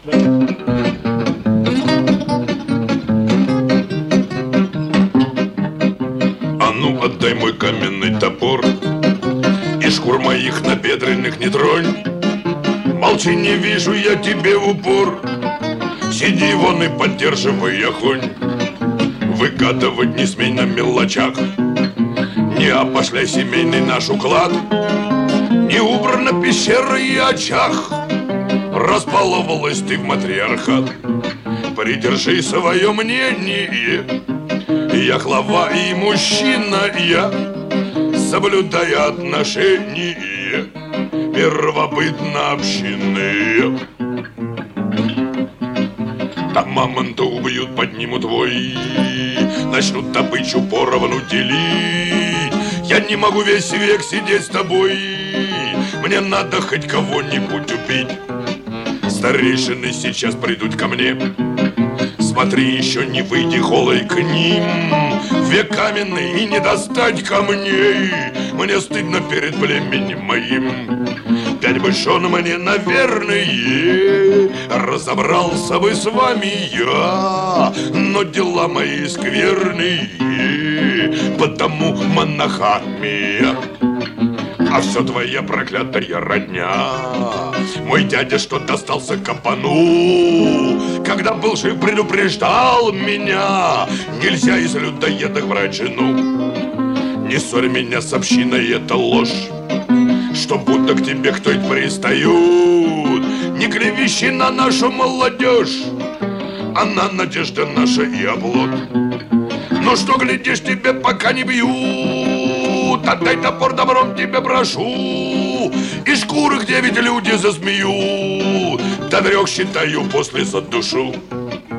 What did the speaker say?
А ну, отдай мой каменный топор, и шкур моих набедренных не тронь. Молчи, не вижу я тебе в упор. Сиди вон и поддерживай огонь. Выгадывать не смей на мелочах. Не опошляй семейный наш уклад. Не убрана пещера и очаг. Разбаловалась ты в матриархат. Придержи свое мнение. Я глава и мужчина, я, соблюдая отношения первобытно-общинные. Там мамонта убьют, поднимут вой, начнут добычу поровну делить. Я не могу весь век сидеть с тобой, мне надо хоть кого-нибудь убить. Старейшины сейчас придут ко мне, смотри, еще не выйди голой к ним. Век каменный и не достать камней, мне стыдно перед племенем моим. 5 бы шон мне, наверное, разобрался бы с вами я, но дела мои скверные, потому монохамия. А все твоя проклятая родня. Мой дядя, что достался капану, когда был жив, предупреждал меня: нельзя из людоедов брать жену. Не ссорь меня с общиной, это ложь, что будто к тебе кто-то пристают. Не клевещи на нашу молодежь, она надежда наша и оплот. Ну что глядишь, тебе пока не бьют, отдай топор, добром тебя прошу. И шкуры, где ведь люди засмеют, до 3 считаю, после задушу.